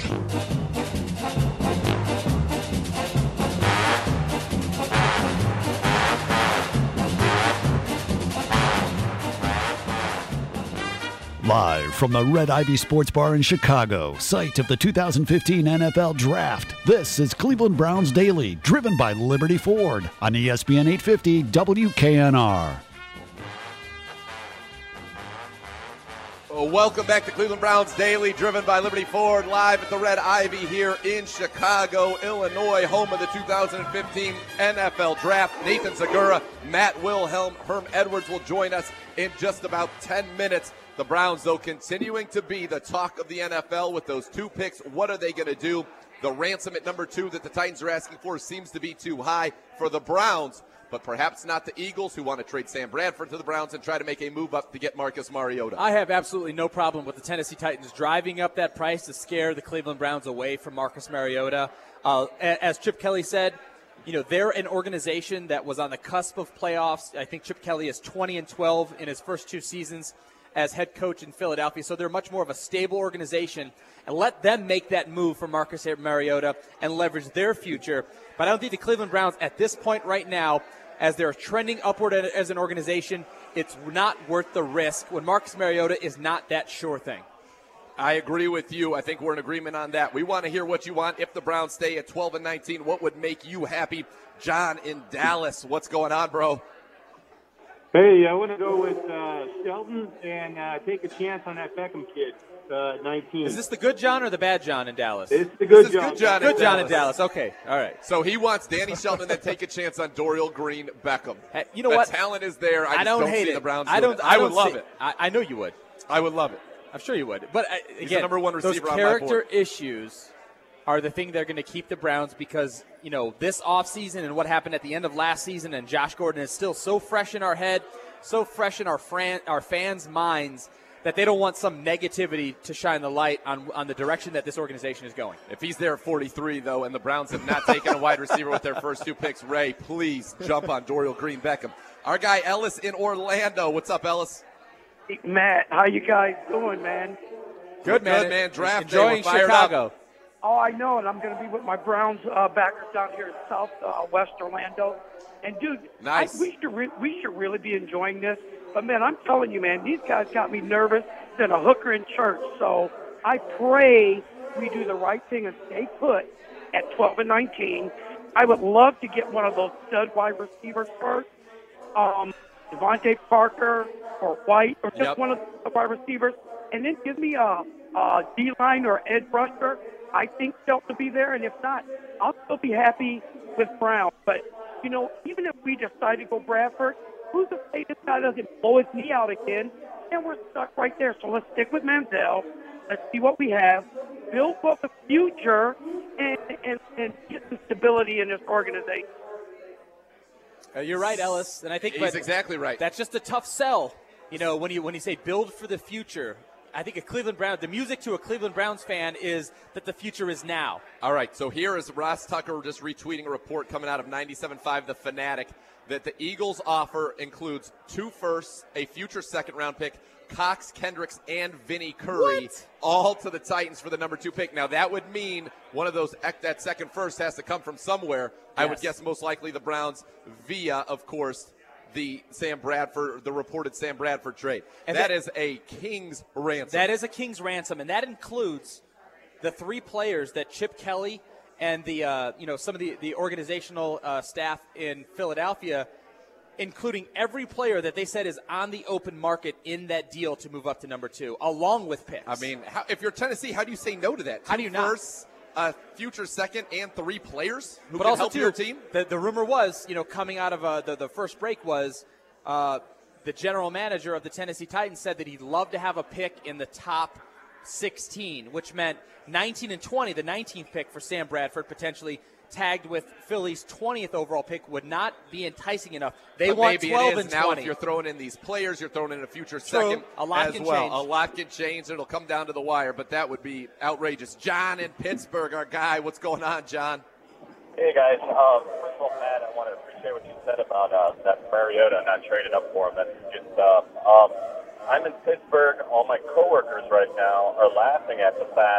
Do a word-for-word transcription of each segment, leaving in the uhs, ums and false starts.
Live from the Red Ivy Sports Bar in Chicago, site of the two thousand fifteen N F L Draft, this is Cleveland Browns Daily, driven by Liberty Ford on E S P N eight fifty W K N R. Well, welcome back to Cleveland Browns Daily, driven by Liberty Ford, live at the Red Ivy here in Chicago, Illinois, home of the two thousand fifteen N F L Draft. Nathan Zegura, Matt Wilhelm, Herm Edwards will join us in just about ten minutes. The Browns, though, continuing to be the talk of the N F L with those two picks. What are they going to do? The ransom at number two that the Titans are asking for seems to be too high for the Browns, but perhaps not the Eagles, who want to trade Sam Bradford to the Browns and try to make a move up to get Marcus Mariota. I have absolutely no problem with the Tennessee Titans driving up that price to scare the Cleveland Browns away from Marcus Mariota. Uh, as Chip Kelly said, you know, they're an organization that was on the cusp of playoffs. I think Chip Kelly is twenty and twelve in his first two seasons as head coach in Philadelphia, so they're much more of a stable organization, and let them make that move for Marcus Mariota and leverage their future. But I don't think the Cleveland Browns at this point right now, as they're trending upward as an organization, it's not worth the risk when Marcus Mariota is not that sure thing. I agree with you. I think we're in agreement on that. We want to hear what you want. If the Browns stay at twelve and nineteen, what would make you happy? John in Dallas, what's going on, bro? Hey, I want to go with uh, Shelton and uh, take a chance on that Beckham kid, uh, nineteen. Is this the good John or the bad John in Dallas? It's the good this John. Good John, good in, John Dallas. in Dallas. Okay, all right. So he wants Danny Shelton to take a chance on Dorial Green Beckham. Hey, you know the what? talent is there. I, I just don't, don't hate see it. the Browns. I don't. It. I, I don't would love see, it. I, I know you would. I would love it. I'm sure you would. But uh, He's again, the number one receiver those on my character board. issues are the thing they're going to keep the Browns, because, you know, this offseason and what happened at the end of last season, and Josh Gordon is still so fresh in our head, so fresh in our fran- our fans' minds, that they don't want some negativity to shine the light on on the direction that this organization is going. If he's there at forty-three, though, and the Browns have not taken a wide receiver with their first two picks, Ray, please jump on Dorial Green Beckham. Our guy Ellis in Orlando. What's up, Ellis? Matt, how you guys doing, man? Good, man. Good, man. Draft day. Enjoying We're fired Chicago. up. Oh, I know, and I'm going to be with my Browns uh, backers down here in South uh, West Orlando. And dude, Nice. I, we should re- we should really be enjoying this. But man, I'm telling you, man, these guys got me nervous than a hooker in church. So I pray we do the right thing and stay put at twelve and nineteen. I would love to get one of those stud wide receivers first, um, Devontae Parker or White, or just Yep. one of the wide receivers, and then give me a, a D-line or Ed Brusher. I think Shelton will be there, and if not, I'll still be happy with Brown. But, you know, even if we decide to go Bradford, who's to say this guy doesn't blow his knee out again, and we're stuck right there. So let's stick with Manziel. Let's see what we have, build for the future, and, and, and get some stability in this organization. Uh, you're right, Ellis, and I think He's but exactly right. that's just a tough sell. You know, when you when you say build for the future, I think a Cleveland Brown, the music to a Cleveland Browns fan is that the future is now. All right, so here is Ross Tucker just retweeting a report coming out of ninety-seven point five The Fanatic that the Eagles' offer includes two firsts, a future second-round pick, Cox, Kendricks, and Vinny Curry, What? all to the Titans for the number two pick. Now, that would mean one of those, that second first has to come from somewhere. I would Yes. guess most likely the Browns via, of course, the Sam Bradford, the reported Sam Bradford trade. And that that- is a king's ransom. That is a king's ransom, and that includes the three players that Chip Kelly and the uh, you know some of the the organizational uh, staff in Philadelphia, including every player that they said is on the open market in that deal to move up to number two, along with picks. I mean, how, if you're Tennessee, how do you say no to that? How Two do you not? firsts, a future second, and three players who but can also help too, your team? The, the rumor was, you know, coming out of uh, the the first break was uh, the general manager of the Tennessee Titans said that he'd love to have a pick in the top sixteen, which meant nineteen and twenty, the nineteenth pick for Sam Bradford, potentially tagged with Philly's twentieth overall pick, would not be enticing enough. They But want maybe twelve it is and now. twenty. If you're throwing in these players, you're throwing in a future True. second A lot as can well. change. A lot can change. It'll come down to the wire, but that would be outrageous. John in Pittsburgh, our guy. What's going on, John? Hey, guys. Um, first of all, Matt, I want to appreciate what you said about uh, that Mariota not trading up for him. That's good stuff. Um, I'm in Pittsburgh. All my coworkers right now are laughing at the fact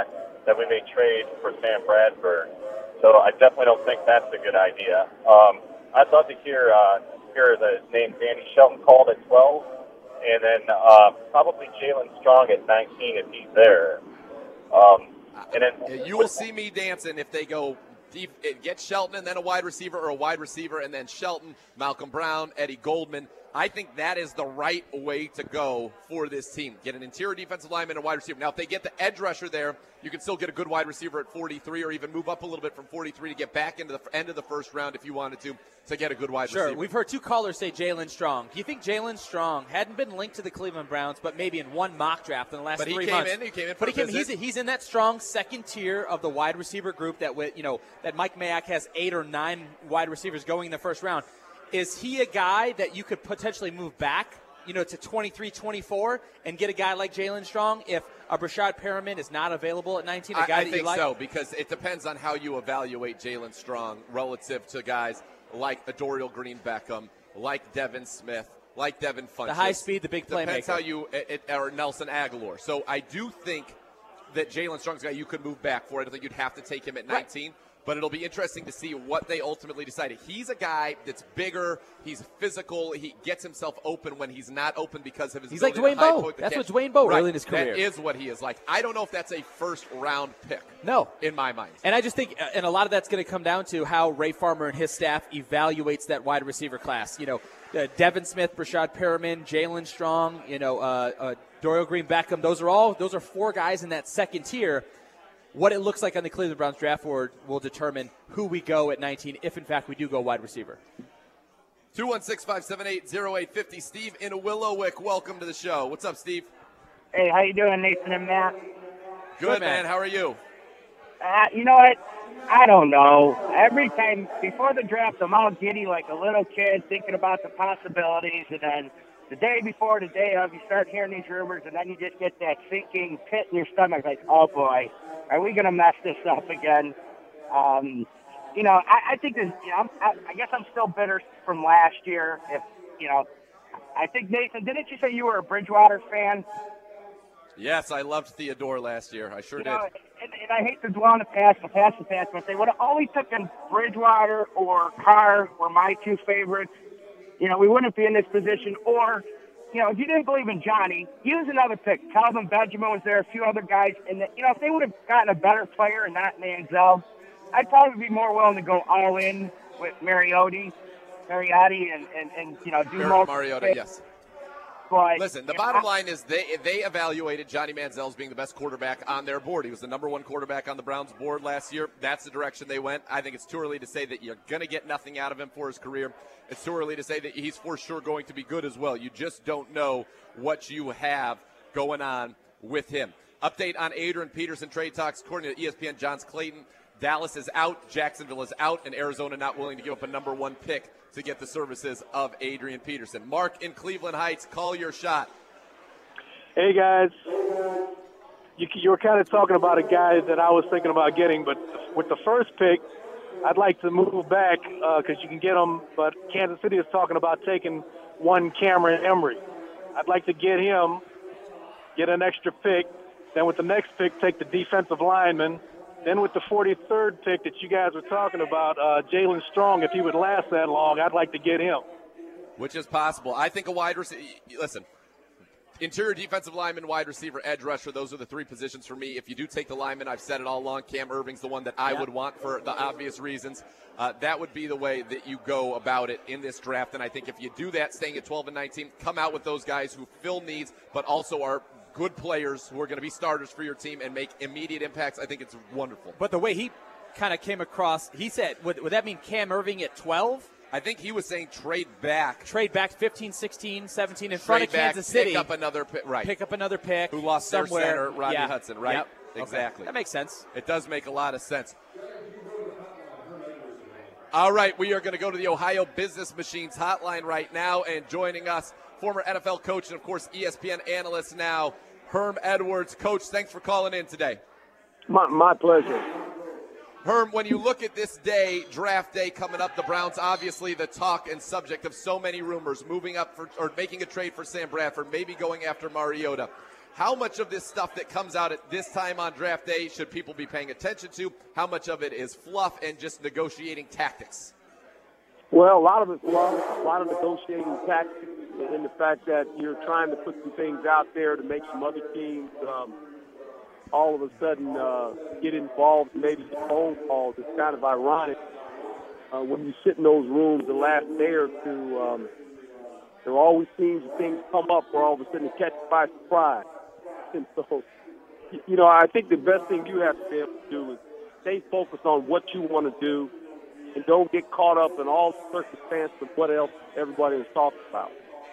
that we may trade for Sam Bradford. So I definitely don't think that's a good idea. Um, I'd love to hear uh, hear the name Danny Shelton called at twelve, and then uh, probably Jalen Strong at nineteen if he's there. Um, and then you will see me dancing if they go deep, get Shelton and then a wide receiver, or a wide receiver and then Shelton, Malcolm Brown, Eddie Goldman. I think that is the right way to go for this team. Get an interior defensive lineman and a wide receiver. Now, if they get the edge rusher there, you can still get a good wide receiver at forty-three, or even move up a little bit from forty-three to get back into the end of the first round if you wanted to, to get a good wide sure. receiver. Sure. We've heard two callers say Jalen Strong. Do you think Jalen Strong hadn't been linked to the Cleveland Browns, but maybe in one mock draft in the last but three he came months? In, he came in. But he came. He's he's in that strong second tier of the wide receiver group that with you know that Mike Mayock has eight or nine wide receivers going in the first round. Is he a guy that you could potentially move back, you know, to twenty-three, twenty-four and get a guy like Jalen Strong if a Brashad Perriman is not available at nineteen? A guy I, I that think you like? so, because it depends on how you evaluate Jalen Strong relative to guys like Adorial Green Beckham, like Devin Smith, like Devin Funchess. The high speed, the big playmaker. Depends how you, it, it, or Nelson Aguilar. So I do think that Jalen Strong's a guy you could move back for. I don't think you'd have to take him at nineteen. Right. But it'll be interesting to see what they ultimately decide. He's a guy that's bigger. He's physical. He gets himself open when he's not open because of his. He's like Dwayne Bowe. That's what Dwayne Bowe right. really in his career. That is what he is like. I don't know if that's a first round pick. No, in my mind. And I just think, and a lot of that's going to come down to how Ray Farmer and his staff evaluates that wide receiver class. You know, uh, Devin Smith, Brashad Perriman, Jalen Strong. You know, uh, uh, Dorial Green Beckham. Those are all. Those are four guys in that second tier. What it looks like on the Cleveland Browns draft board will determine who we go at nineteen, if in fact we do go wide receiver. two one six, five seven eight, zero eight five zero. Steve in Willowick, welcome to the show. What's up, Steve? Hey, how you doing, Nathan and Matt? Good, Good man. man. How are you? Uh, you know what? I don't know. Every time before the draft, I'm all giddy like a little kid thinking about the possibilities, and then the day before, the day of, you start hearing these rumors, and then you just get that sinking pit in your stomach like, oh, boy, are we going to mess this up again? Um, you know, I, I think that, you know, I'm, I, I guess I'm still bitter from last year. If, you know, I think, Nathan, didn't you say you were a Bridgewater fan? Yes, I loved Theodore last year. I sure you did. Know, and, and I hate to dwell on the past, the past, the past, but if they would have only taken Bridgewater or Carr were my two favorites, you know, we wouldn't be in this position. Or, you know, if you didn't believe in Johnny, use another pick. Calvin Benjamin was there, a few other guys. And, the, you know, if they would have gotten a better player and not Manziel, I'd probably be more willing to go all in with Mariotti, Mariotti and, and, and you know, do more. Mariota, yes. But, listen, the bottom line is they they evaluated Johnny Manziel as being the best quarterback on their board. He was the number one quarterback on the Browns board last year. That's the direction they went. I think it's too early to say that you're going to get nothing out of him for his career. It's too early to say that he's for sure going to be good as well. You just don't know what you have going on with him. Update on Adrian Peterson trade talks. According to E S P N, John Clayton, Dallas is out, Jacksonville is out, and Arizona not willing to give up a number one pick to get the services of Adrian Peterson. Mark in Cleveland Heights, call your shot. Hey, guys. You, you were kind of talking about a guy that I was thinking about getting, but with the first pick, I'd like to move back because uh, you can get him, but Kansas City is talking about taking one Cameron Emery. I'd like to get him, get an extra pick, then with the next pick, take the defensive lineman. Then with the forty-third pick that you guys were talking about, uh, Jalen Strong, if he would last that long, I'd like to get him. Which is possible. I think a wide receiver – listen, interior defensive lineman, wide receiver, edge rusher, those are the three positions for me. If you do take the lineman, I've said it all along, Cam Irving's the one that I yeah. would want for the obvious reasons. Uh, that would be the way that you go about it in this draft. And I think if you do that, staying at twelve and nineteen, come out with those guys who fill needs but also are – good players who are going to be starters for your team and make immediate impacts. I think it's wonderful. But the way he kind of came across, he said, would, would that mean Cam Irving at twelve? I think he was saying trade back. Trade back fifteen, sixteen, seventeen in trade front of back, Kansas City. Pick up another pick. Right. Pick up another pick. Who lost somewhere. their center, Rodney yeah. Hudson, right? Yep. Exactly. Okay. That makes sense. It does make a lot of sense. All right, we are going to go to the Ohio Business Machines hotline right now, and joining us, former N F L coach and, of course, E S P N analyst now, Herm Edwards. Coach, thanks for calling in today. My, my pleasure. Herm, when you look at this day, draft day coming up, the Browns obviously the talk and subject of so many rumors, moving up for or making a trade for Sam Bradford, maybe going after Mariota. How much of this stuff that comes out at this time on draft day should people be paying attention to? How much of it is fluff and just negotiating tactics? Well, a lot of it's fluff, a lot of negotiating tactics, and the fact that you're trying to put some things out there to make some other teams um, all of a sudden uh, get involved in maybe some phone calls. It's kind of ironic uh, when you sit in those rooms the last day or two. Um, there always seems things come up where all of a sudden you catch you by surprise. And so, you know, I think the best thing you have to be able to do is stay focused on what you want to do and don't get caught up in all the circumstances of what else everybody is talking about.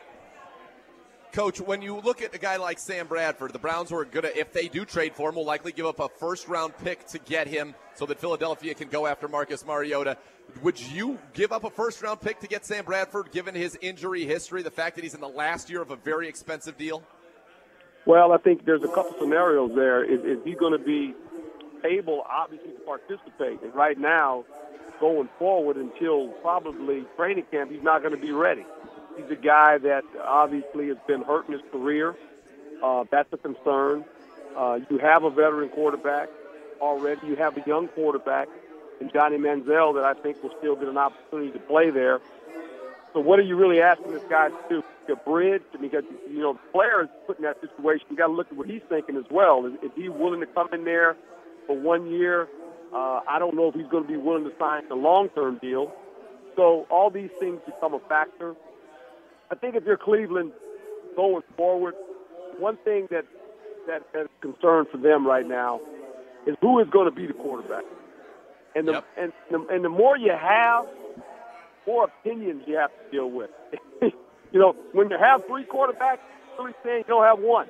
Coach, when you look at a guy like Sam Bradford, the Browns were going to, if they do trade for him, will likely give up a first-round pick to get him so that Philadelphia can go after Marcus Mariota. Would you give up a first-round pick to get Sam Bradford, given his injury history, the fact that he's in the last year of a very expensive deal? Well, I think there's a couple scenarios there. Is, is he going to be able, obviously, to participate? And right now, going forward until probably training camp, he's not going to be ready. He's a guy that obviously has been hurt in his career. Uh, that's a concern. Uh, you have a veteran quarterback already. You have a young quarterback in Johnny Manziel that I think will still get an opportunity to play there. So what are you really asking this guy to do? A bridge? Because, you know, the player is put in that situation. You got to look at what he's thinking as well. Is, is he willing to come in there for one year? Uh, I don't know if he's going to be willing to sign a long-term deal. So all these things become a factor. I think if you're Cleveland going forward, one thing that, that that's a concern for them right now is who is going to be the quarterback. And the, yep. and, the, and the more you have, more opinions you have to deal with. You know, when you have three quarterbacks, really saying you don't have one.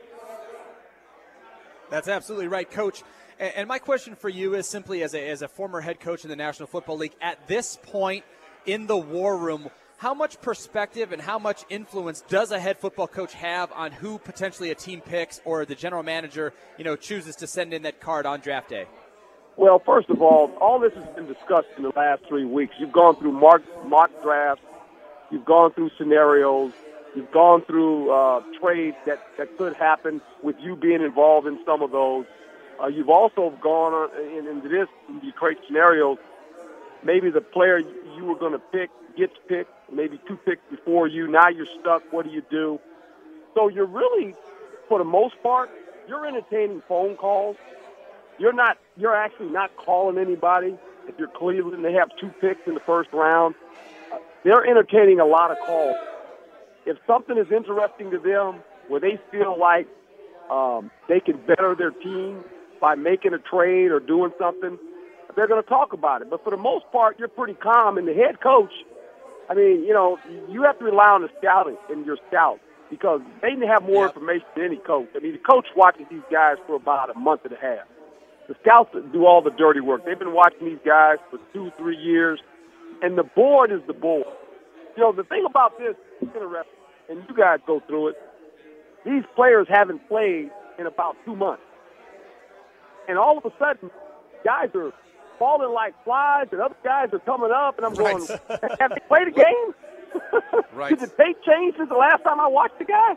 That's absolutely right, Coach. And, and my question for you is simply as a, as a former head coach in the National Football League, at this point in the war room, how much perspective and how much influence does a head football coach have on who potentially a team picks or the general manager, you know, chooses to send in that card on draft day? Well, first of all, all this has been discussed in the last three weeks. You've gone through mock, mock drafts. You've gone through scenarios. You've gone through uh, trades that, that could happen with you being involved in some of those. Uh, you've also gone on in, into this, in you create scenarios. Maybe the player you were going to pick gets picked, maybe two picks before you. Now you're stuck. What do you do? So you're really, for the most part, you're entertaining phone calls. You're not. You're actually not calling anybody. If you're Cleveland, they have two picks in the first round. Uh, they're entertaining a lot of calls. If something is interesting to them, where they feel like um, they can better their team by making a trade or doing something, they're going to talk about it. But for the most part, you're pretty calm. And the head coach, I mean, you know, you have to rely on the scouting and your scouts because they have more yep. information than any coach. I mean, the coach watches these guys for about a month and a half. The scouts do all the dirty work. They've been watching these guys for two, three years, and the board is the board. You know, the thing about this, and you guys go through it, these players haven't played in about two months. And all of a sudden, guys are falling like flies, and other guys are coming up, and I'm right. going, have they played a game? Right. Did the tape change since the last time I watched the guy?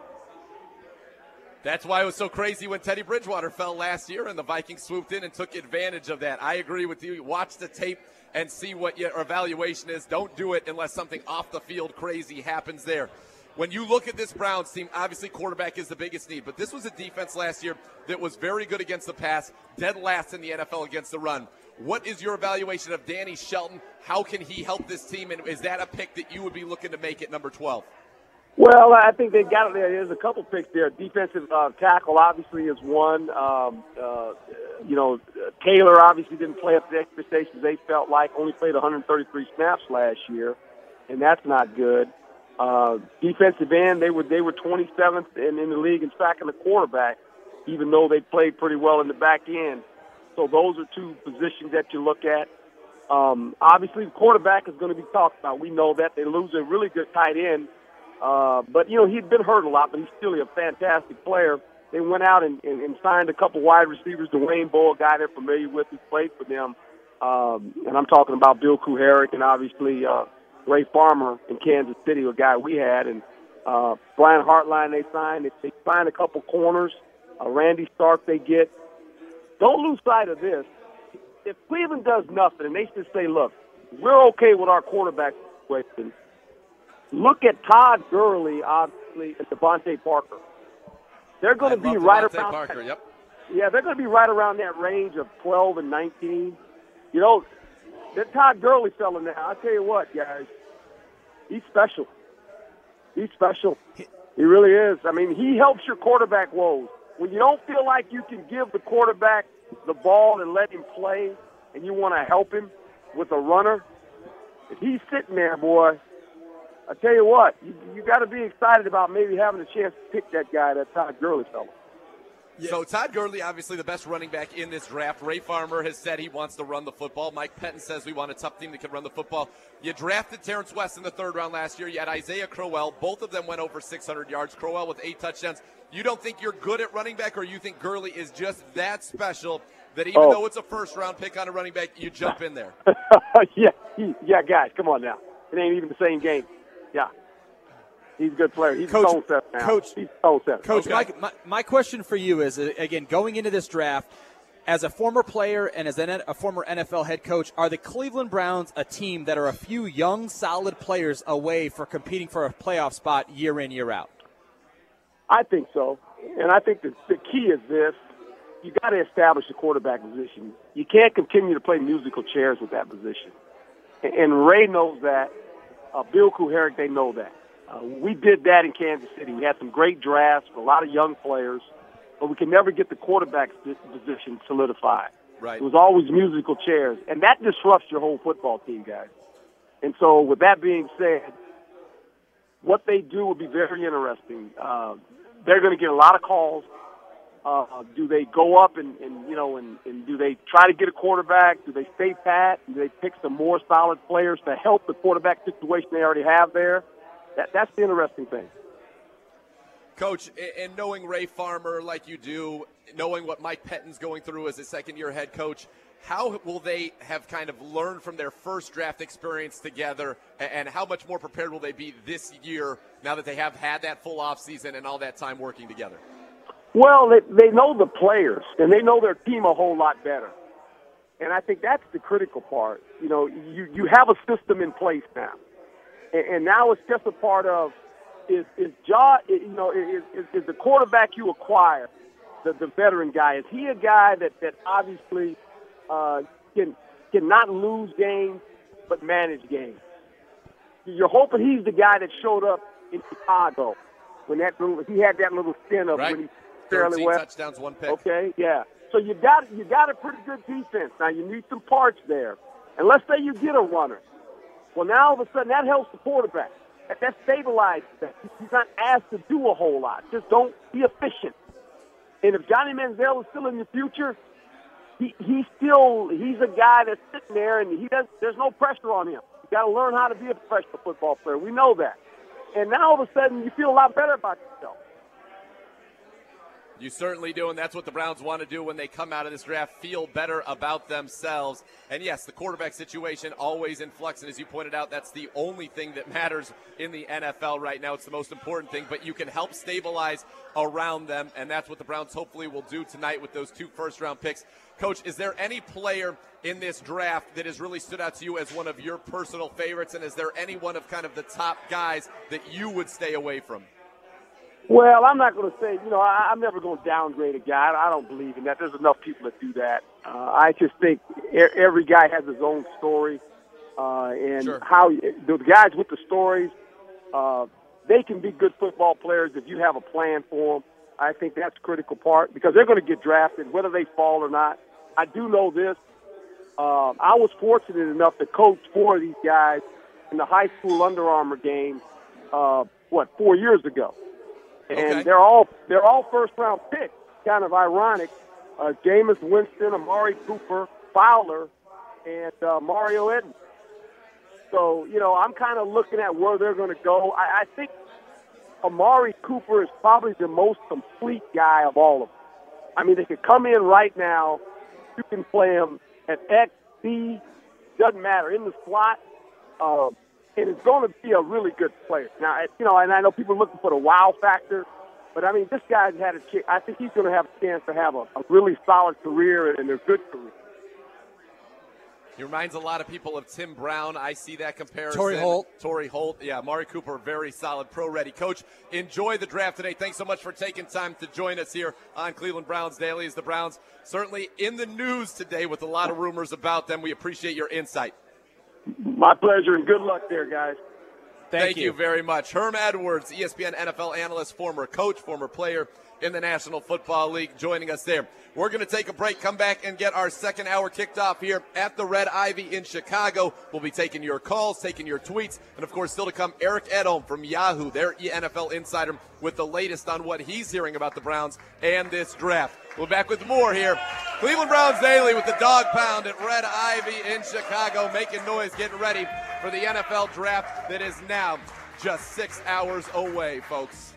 That's why it was so crazy when Teddy Bridgewater fell last year and the Vikings swooped in and took advantage of that. I agree with you. Watch the tape and see what your evaluation is. Don't do it unless something off the field crazy happens there. When you look at this Browns team, obviously quarterback is the biggest need, but this was a defense last year that was very good against the pass, dead last in the N F L against the run. What is your evaluation of Danny Shelton? How can he help this team, and is that a pick that you would be looking to make at number twelve? Well, I think they got it there. There's a couple picks there. Defensive uh, tackle obviously is one. Um, uh, you know, Taylor obviously didn't play up to the expectations they felt like. Only played one hundred thirty-three snaps last year, and that's not good. Uh, defensive end, they were they were twenty-seventh in, in the league in sacking the quarterback, even though they played pretty well in the back end. So those are two positions that you look at. Um, obviously, the quarterback is going to be talked about. We know that. They lose a really good tight end. Uh, but, you know, he'd been hurt a lot, but he's still a fantastic player. They went out and, and, and signed a couple wide receivers, Dwayne Bowe, a guy they're familiar with, who played for them. Um, and I'm talking about Bill Kuharic and obviously uh, Ray Farmer in Kansas City, a guy we had. And uh, Brian Hartline they signed. They, they signed a couple corners. uh, Randy Stark they get. Don't lose sight of this. If Cleveland does nothing and they just say, look, we're okay with our quarterback situation, look at Todd Gurley, obviously, and Devontae Parker. They're going to be right Devontae around Parker, yep. Yeah, they're going to be right around that range of twelve and nineteen. You know, that Todd Gurley fella now, I tell you what, guys, he's special. He's special. He really is. I mean, he helps your quarterback woes. When you don't feel like you can give the quarterback the ball and let him play, and you want to help him with a runner, if he's sitting there, boy, I tell you what, you, you got to be excited about maybe having a chance to pick that guy, that Todd Gurley fella. Yeah. So Todd Gurley, obviously the best running back in this draft. Ray Farmer has said he wants to run the football. Mike Pettin says we want a tough team that can run the football. You drafted Terrence West in the third round last year. You had Isaiah Crowell. Both of them went over six hundred yards. Crowell with eight touchdowns. You don't think you're good at running back, or you think Gurley is just that special that even oh. though it's a first-round pick on a running back, you jump in there? yeah, he, yeah, guys, come on now. It ain't even the same game. Yeah. He's a good player. He's Coach, a stone setter now. Coach, He's a stone setter. Coach, okay. my, my, my question for you is, uh, again, going into this draft, as a former player and as an, a former N F L head coach, are the Cleveland Browns a team that are a few young, solid players away for competing for a playoff spot year in, year out? I think so. And I think the, the key is this. You got to establish the quarterback position. You can't continue to play musical chairs with that position. And, and Ray knows that. Uh, Bill Kuharic, they know that. Uh, we did that in Kansas City. We had some great drafts for a lot of young players, but we could never get the quarterback position solidified. Right. It was always musical chairs, and that disrupts your whole football team, guys. And so with that being said, what they do will be very interesting. Uh, they're going to get a lot of calls. Uh, do they go up and, and you know, and, and do they try to get a quarterback? Do they stay pat? Do they pick some more solid players to help the quarterback situation they already have there? That, that's the interesting thing. Coach, and knowing Ray Farmer like you do, knowing what Mike Pettin's going through as a second-year head coach, how will they have kind of learned from their first draft experience together, and how much more prepared will they be this year now that they have had that full offseason and all that time working together? Well, they, they know the players, and they know their team a whole lot better. And I think that's the critical part. You know, you, you have a system in place now. And now it's just a part of is is John, you know, is, is, is the quarterback you acquire, the, the veteran guy, is he a guy that, that obviously uh, can cannot lose games but manage games? You're hoping he's the guy that showed up in Chicago when that little, he had that little stint of right. when he fairly well. touchdowns, one pick. Okay, yeah. So you got you got a pretty good defense. Now you need some parts there. And let's say you get a runner. Well, now all of a sudden that helps the quarterback. That, that stabilizes that. He's not asked to do a whole lot. Just don't be efficient. And if Johnny Manziel is still in the future, he he's still he's a guy that's sitting there and he does. There's no pressure on him. You got to learn how to be a professional football player. We know that. And now all of a sudden you feel a lot better about yourself. You certainly do, and that's what the Browns want to do when they come out of this draft, feel better about themselves. And, yes, the quarterback situation always in flux, and as you pointed out, that's the only thing that matters in the N F L right now. It's the most important thing, but you can help stabilize around them, and that's what the Browns hopefully will do tonight with those two first-round picks. Coach, is there any player in this draft that has really stood out to you as one of your personal favorites, and is there any one of kind of the top guys that you would stay away from? Well, I'm not going to say, you know, I, I'm never going to downgrade a guy. I don't believe in that. There's enough people that do that. Uh, I just think every guy has his own story. Uh, and sure. how the guys with the stories, uh, they can be good football players if you have a plan for them. I think that's a critical part because they're going to get drafted, whether they fall or not. I do know this. Uh, I was fortunate enough to coach four of these guys in the high school Under Armour game, uh, what, four years ago. And okay. they're all they're all first round picks. Kind of ironic. Uh, Jameis Winston, Amari Cooper, Fowler, and uh, Mario Edwards. So you know, I'm kind of looking at where they're going to go. I, I think Amari Cooper is probably the most complete guy of all of them. I mean, they could come in right now. You can play him at X, B, doesn't matter, in the slot. Um, And it's going to be a really good player. Now, you know, and I know people are looking for the wow factor. But, I mean, this guy's had a chance. I think he's going to have a chance to have a, a really solid career and a good career. He reminds a lot of people of Tim Brown. I see that comparison. Torrey Holt. Torrey Holt. Yeah, Amari Cooper, very solid, pro-ready coach. Enjoy the draft today. Thanks so much for taking time to join us here on Cleveland Browns Daily. As the Browns certainly in the news today with a lot of rumors about them. We appreciate your insight. My pleasure, and good luck there, guys. Thank, Thank you. you. you very much. Herm Edwards, E S P N N F L analyst, former coach, former player in the National Football League, joining us there. We're going to take a break, come back and get our second hour kicked off here at the Red Ivy in Chicago. We'll be taking your calls, taking your tweets, and of course still to come, Eric Edholm from Yahoo, their N F L insider, with the latest on what he's hearing about the Browns and this draft. We'll be back with more here. Cleveland Browns Daily with the Dog Pound at Red Ivy in Chicago, making noise, getting ready for the N F L draft that is now just six hours away, folks.